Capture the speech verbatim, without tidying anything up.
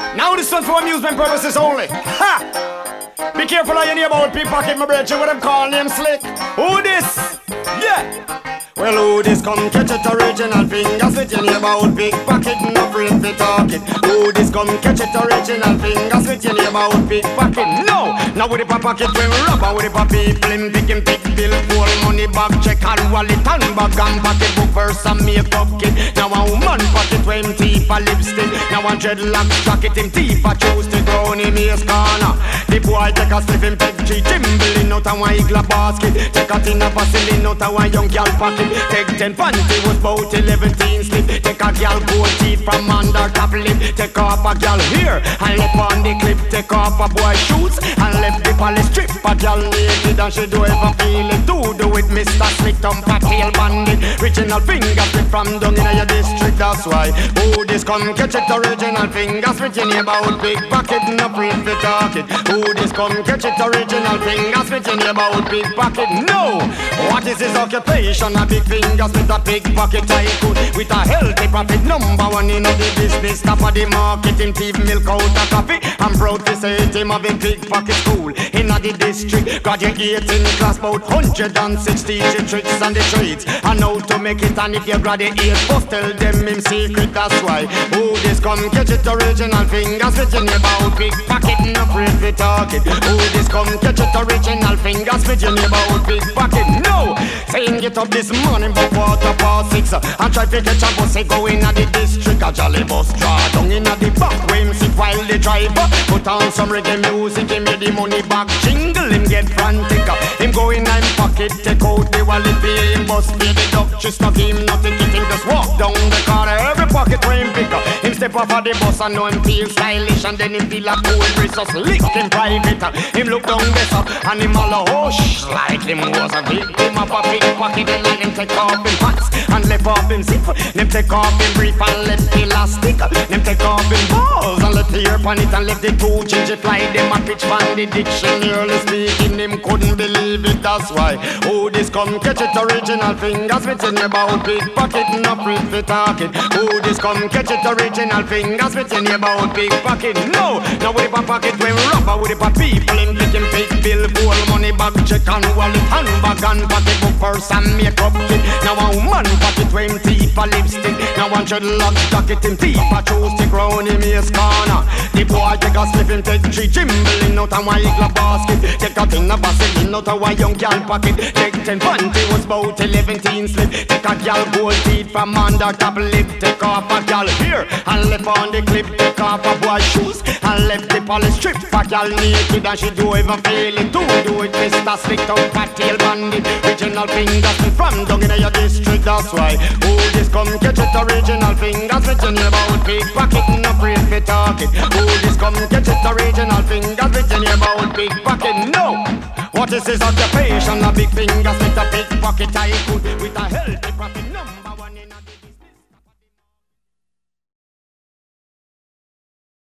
Now this one for amusement purposes only. Ha! Be careful how you near about pickpocket, my brother. What them call name slick. Who this? Yeah. Well, who this come catch it original fingers with your neighborhood pickpocket, no afraid to talk it. Who this come catch it original fingers with your neighborhood pickpocket? No, now with the pocket when we rubber with the people in pick him pick bill, full money bag, check and wallet and bag and pocket book first and makeup kit. Now a woman pocket when him teeth a lipstick. Now a dreadlock jacket him teeth a choose to grow in him ears corner. The boy take a sniff him take three timbling out a one igla basket. Take a tin of vaseline out a one young girl pocket. Take ten panty was bout eleven teen slip. Take a girl gold teeth from under top lip. Take off a girl here and left on the clip. Take off a boy shoes and left the polish strip. A girl naked and she do ever feel it. Do do it Mister Slick Thumper Tail Bandit. Original finger slip from down in your district. That's why who this come catch it original finger switching about big pocket no afraid to talk it. Who this come catch it original finger switching about big pocket? No. What is his occupation? A big fingers with a big pocket tycoon with a healthy profit number one in the business. Top of the market him thief milk out a coffee. I'm proud to say it him have a big pocket school in the district. Graduating class about one hundred sixty tricks and the trades and how to make it. And if you graduate first tell them him secret. That's why who this come catch it original fingers switching about big pocket no afraid to talk it. Who this come catch it original fingers switching about big pocket? No, saying get up this morning but quarter past six uh, and try to catch a bus going at the district. A jolly bus draw down in at the back where him sit while the driver put on some reggae music. Him get the money back jingle him get frantic uh, him go in him pocket take out the wallet pay him bus pay the Duchess not him nothing it him just walk down the corner every pocket where him pick up. Him step off of the bus and know him feel stylish and then him feel a cool breeze just lick him private uh, him look down this up uh, and him all a hush like him was a victim of a pickpocket. And let him take off him pants and left off him zip. Them take off him brief and left elastic. Them take off him balls and left the ear pan it and left the two change it fly. Them a pitch van the dictionary speaking. Him couldn't believe it. That's why who this come catch it original fingers within about big pocket no afraid to talk it. Who this come catch it original fingers within about big pocket? No, now with the pocket when we rubber with the people in picking big bill, full money bag, check and wallet, handbag and pocket book purse and makeup kit. Now a woman pocket when him teeth a lipstick. Now one dreadlock jacket him teeth a choose to grow in him ears corner. The boy take a slip him take three jimbling out a one igla basket. Take a tin of vaseline out a one young girl pocket. Take ten panty was bout eleven teen slip. Take a girl gold teeth from under top lip. Take off a girl here and left on the clip. Take off a boy shoes and left the polish strip. A girl naked and she do even feel it. Do do it Mister Slick Thumper Tail Bandit. Original fingers from down in your district. That's why who this come catch it original fingers switching about big pocket no afraid to talk it. Who this come catch it original fingers switching about big pocket? No. What is his occupation? A big fingers with a big pocket tycoon